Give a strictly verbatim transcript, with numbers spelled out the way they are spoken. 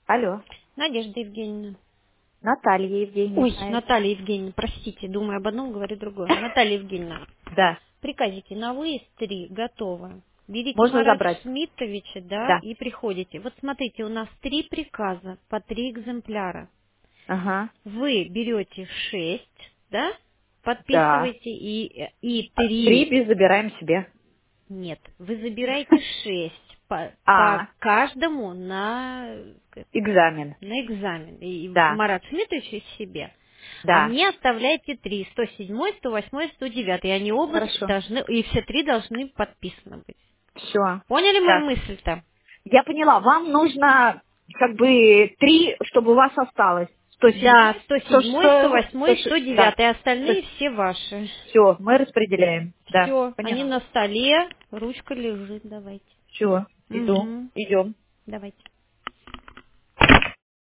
Алло, Надежда Евгеньевна. Наталья Евгеньевна. Ой, А, Наталья Евгеньевна, простите, думаю об одном, говорю другое. Наталья Евгеньевна, Да, приказики на выезд три готовы. Берите можно Марата забрать. Шмидтовича, да, Да. и приходите. Вот смотрите, у нас три приказа по три экземпляра. Ага. Вы берете шесть, да, Да. подписываете, и, и А, Три три. без забираем себе. Нет, вы забираете шесть по, по А, каждому на, экзамен. на экзамен. И Да, Марат Шмидтович и себе. А да. мне оставляйте три, сто седьмой, сто восьмой, сто девятый. И они оба Хорошо. должны, и все три должны подписаны быть. Все. Поняли мою Сейчас. мысль-то? Я поняла, вам нужно как бы три, чтобы у вас осталось. Сто Да, седьмой, сто сто седьмой, сто шестой, восьмой, сто сто шестой. Да. девятый. Остальные все ваши. Все, мы распределяем. Да, Все, они поняла. на столе, ручка лежит, давайте. Все, иду. Угу, Идем. давайте.